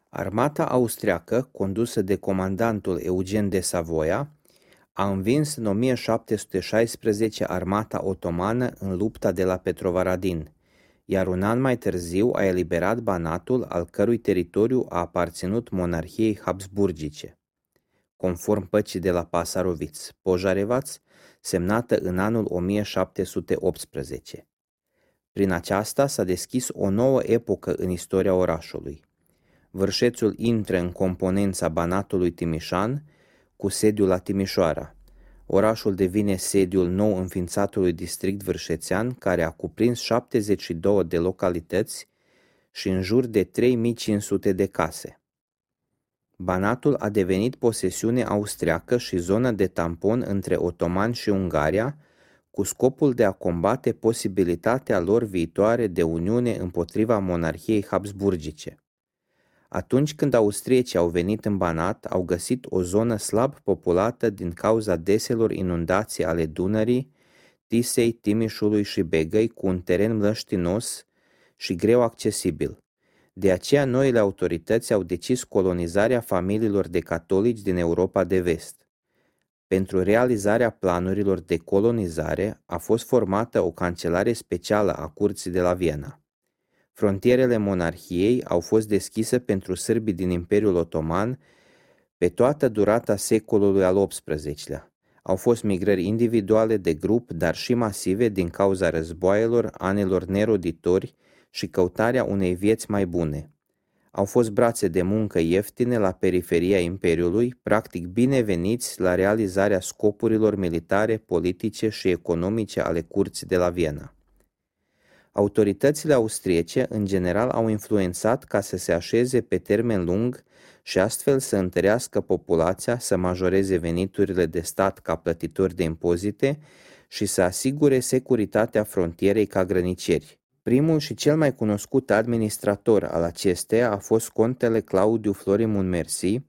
Armata austriacă, condusă de comandantul Eugen de Savoia, a învins în 1716 armata otomană în lupta de la Petrovaradin, iar un an mai târziu a eliberat Banatul, al cărui teritoriu a aparținut monarhiei habsburgice. Conform păcii de la Pasaroviț-Požarevac, semnată în anul 1718. Prin aceasta s-a deschis o nouă epocă în istoria orașului. Vârșețul intră în componența Banatului Timișan, cu sediul la Timișoara. Orașul devine sediul nou înființatului district vârșețean, care a cuprins 72 de localități și în jur de 3500 de case. Banatul a devenit posesiune austriacă și zonă de tampon între otomani și Ungaria, cu scopul de a combate posibilitatea lor viitoare de uniune împotriva monarhiei habsburgice. Atunci când austriecii au venit în Banat, au găsit o zonă slab populată din cauza deselor inundații ale Dunării, Tisei, Timișului și Begăi, cu un teren mlăștinos și greu accesibil. De aceea, noile autorități au decis colonizarea familiilor de catolici din Europa de Vest. Pentru realizarea planurilor de colonizare a fost formată o cancelare specială a curții de la Viena. Frontierele monarhiei au fost deschise pentru sârbii din Imperiul Otoman pe toată durata secolului al XVIII-lea. Au fost migrări individuale, de grup, dar și masive din cauza războaielor, anilor neroditori și căutarea unei vieți mai bune. Au fost brațe de muncă ieftine la periferia Imperiului, practic bineveniți la realizarea scopurilor militare, politice și economice ale curții de la Viena. Autoritățile austriece, în general, au influențat ca să se așeze pe termen lung și astfel să întărească populația, să majoreze veniturile de stat ca plătitori de impozite și să asigure securitatea frontierei ca grăniceri. Primul și cel mai cunoscut administrator al acesteia a fost contele Claudiu Florimond Mercy,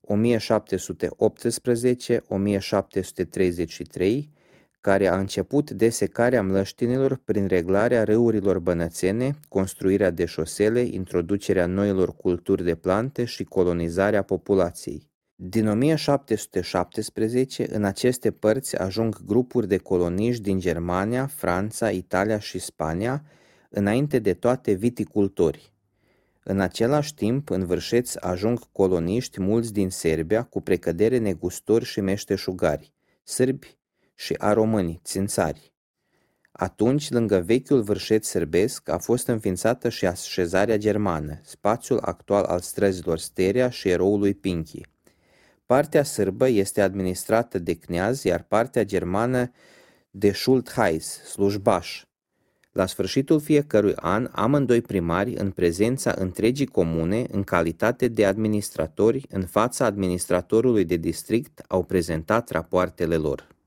1718-1733, care a început desecarea mlăștinilor prin reglarea râurilor bănățene, construirea de șosele, introducerea noilor culturi de plante și colonizarea populației. Din 1717, în aceste părți ajung grupuri de coloniști din Germania, Franța, Italia și Spania, înainte de toate viticultori. În același timp, în Vârșeț ajung coloniști mulți din Serbia, cu precădere negustori și meșteșugari, sârbi și a românii, țințari. Atunci, lângă vechiul Vârșeț sârbesc, a fost înființată și așezarea germană, spațiul actual al străzilor Sterea și eroului Pinchi. Partea sârbă este administrată de cneaz, iar partea germană de Schultheiß, slujbaș. La sfârșitul fiecărui an, amândoi primari, în prezența întregii comune, în calitate de administratori, în fața administratorului de district, au prezentat rapoartele lor.